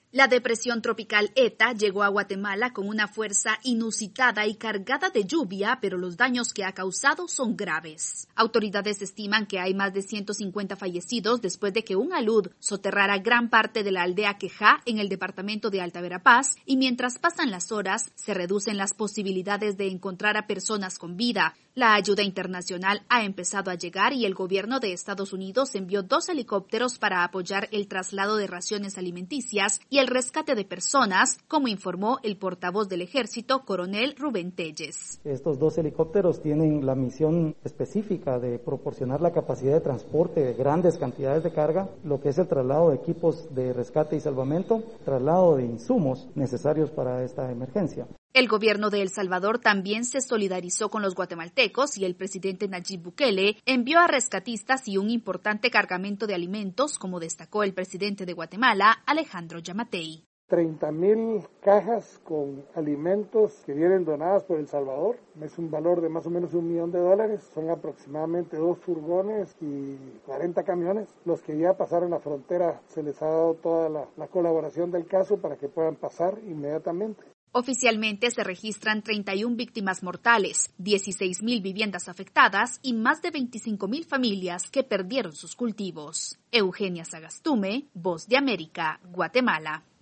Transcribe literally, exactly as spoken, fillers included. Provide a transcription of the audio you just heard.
La depresión tropical ETA llegó a Guatemala con una fuerza inusitada y cargada de lluvia, pero los daños que ha causado son graves. Autoridades estiman que hay más de ciento cincuenta fallecidos después de que un alud soterrara gran parte de la aldea Quejá en el departamento de Alta Verapaz, y mientras pasan las horas, se reducen las posibilidades de encontrar a personas con vida. La ayuda internacional ha empezado a llegar y el gobierno de Estados Unidos envió dos helicópteros para apoyar el traslado de raciones alimenticias y el rescate de personas, como informó el portavoz del ejército, coronel Rubén Telles. Estos dos helicópteros tienen la misión específica de proporcionar la capacidad de transporte de grandes cantidades de carga, lo que es el traslado de equipos de rescate y salvamento, traslado de insumos necesarios para esta emergencia. El gobierno de El Salvador también se solidarizó con los guatemaltecos y el presidente Nayib Bukele envió a rescatistas y un importante cargamento de alimentos, como destacó el presidente de Guatemala, Alejandro Yamatei. treinta mil cajas con alimentos que vienen donadas por El Salvador. Es un valor de más o menos un millón de dólares. Son aproximadamente dos furgones y cuarenta camiones. Los que ya pasaron la frontera se les ha dado toda la, la colaboración del caso para que puedan pasar inmediatamente. Oficialmente se registran treinta y una víctimas mortales, dieciséis mil viviendas afectadas y más de veinticinco mil familias que perdieron sus cultivos. Eugenia Sagastume, Voz de América, Guatemala.